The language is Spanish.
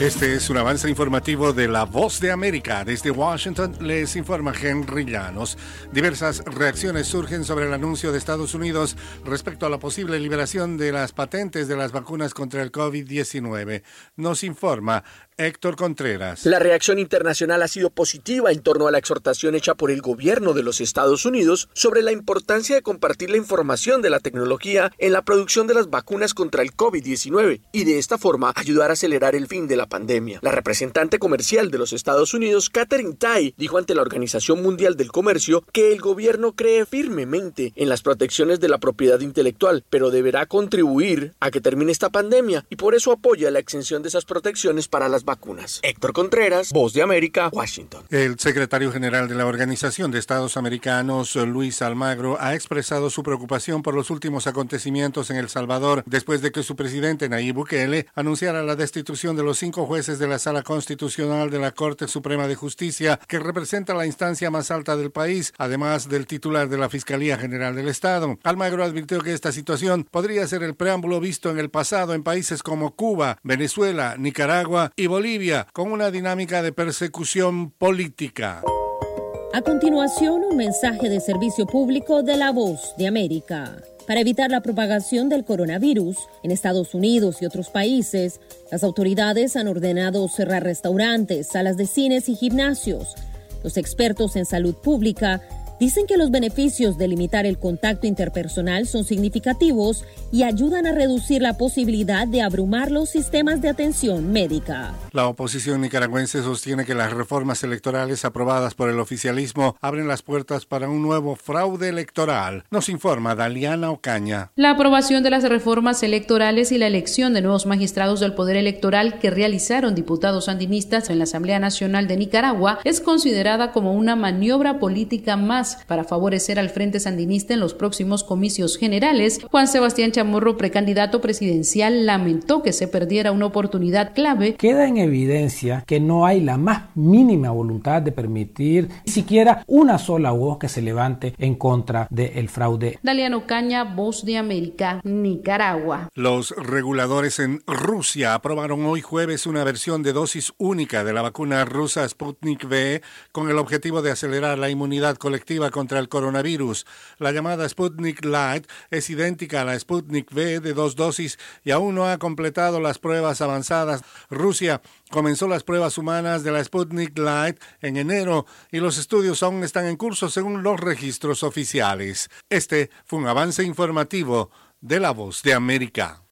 Este es un avance informativo de La Voz de América. Desde Washington les informa Henry Llanos. Diversas reacciones surgen sobre el anuncio de Estados Unidos respecto a la posible liberación de las patentes de las vacunas contra el COVID-19. Nos informa Héctor Contreras. La reacción internacional ha sido positiva en torno a la exhortación hecha por el gobierno de los Estados Unidos sobre la importancia de compartir la información de la tecnología en la producción de las vacunas contra el COVID-19 y de esta forma ayudar a acelerar el fin de la pandemia. La representante comercial de los Estados Unidos, Katherine Tai, dijo ante la Organización Mundial del Comercio que el gobierno cree firmemente en las protecciones de la propiedad intelectual, pero deberá contribuir a que termine esta pandemia y por eso apoya la exención de esas protecciones para las vacunas. Héctor Contreras, Voz de América, Washington. El secretario general de la Organización de Estados Americanos, Luis Almagro, ha expresado su preocupación por los últimos acontecimientos en El Salvador después de que su presidente Nayib Bukele anunciara la destitución de los 5 jueces de la Sala Constitucional de la Corte Suprema de Justicia, que representa la instancia más alta del país, además del titular de la Fiscalía General del Estado. Almagro advirtió que esta situación podría ser el preámbulo visto en el pasado en países como Cuba, Venezuela, Nicaragua y Bolivia, con una dinámica de persecución política. A continuación, un mensaje de servicio público de La Voz de América. Para evitar la propagación del coronavirus en Estados Unidos y otros países, las autoridades han ordenado cerrar restaurantes, salas de cines y gimnasios. Los expertos en salud pública dicen que los beneficios de limitar el contacto interpersonal son significativos y ayudan a reducir la posibilidad de abrumar los sistemas de atención médica. La oposición nicaragüense sostiene que las reformas electorales aprobadas por el oficialismo abren las puertas para un nuevo fraude electoral. Nos informa Daliana Ocaña. La aprobación de las reformas electorales y la elección de nuevos magistrados del Poder Electoral que realizaron diputados sandinistas en la Asamblea Nacional de Nicaragua es considerada como una maniobra política más para favorecer al Frente Sandinista en los próximos comicios generales. Juan Sebastián Chamorro, precandidato presidencial, lamentó que se perdiera una oportunidad clave. Queda en evidencia que no hay la más mínima voluntad de permitir ni siquiera una sola voz que se levante en contra del fraude. Daliana Ocaña, Voz de América, Nicaragua. Los reguladores en Rusia aprobaron hoy jueves una versión de dosis única de la vacuna rusa Sputnik V con el objetivo de acelerar la inmunidad colectiva contra el coronavirus. La llamada Sputnik Light es idéntica a la Sputnik V de 2 dosis y aún no ha completado las pruebas avanzadas. Rusia comenzó las pruebas humanas de la Sputnik Light en enero y los estudios aún están en curso según los registros oficiales. Este fue un avance informativo de La Voz de América.